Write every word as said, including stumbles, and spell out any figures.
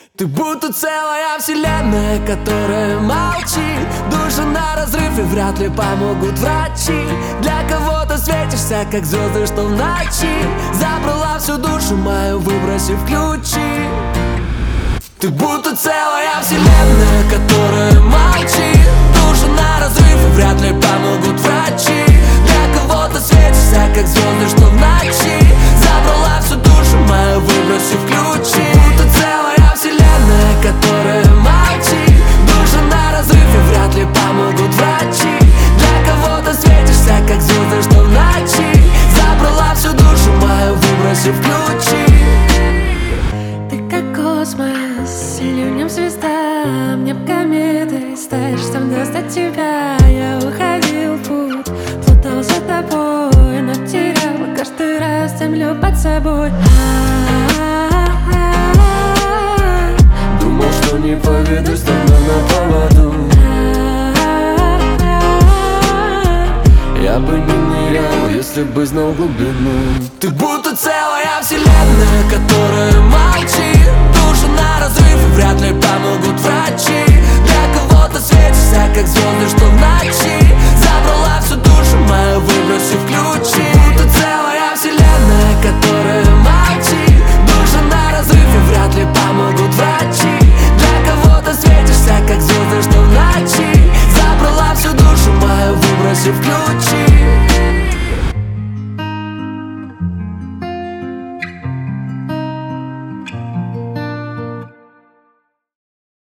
Ты будто целая вселенная, которая молчит. Души на разрыв и вряд ли помогут врачи. Для кого-то светишься, как звезды, что в ночи. Забрала всю душу мою, выбросив ключи. Ты будто целая вселенная, которая молчит. Души на разрыв и вряд ли помогут врачи. Для кого-то светишься, как звезды, что в ночи. Забрала всю душу мою, выбросив ключи. Будто целая вселенная, которая молчит. Души на разрыв и вряд ли помогут врачи. Для кого-то светишься, как звезды, что в ночи. Забрала всю душу мою, выбросив ключи. Ты как космос, ливнем звезда, мне б кометой стать, чтоб достать тебя. Я уходил в путь, плутал за тобой, но терял каждый раз землю под собой. Думал, что не поведусь, но на поводу. Я бы не нырял, если бы знал глубину. Ты будто целая вселенная, которая молчит. Души на разрыв и вряд ли помогут врачи. Для кого-то светишься, как звезды, что в ночи.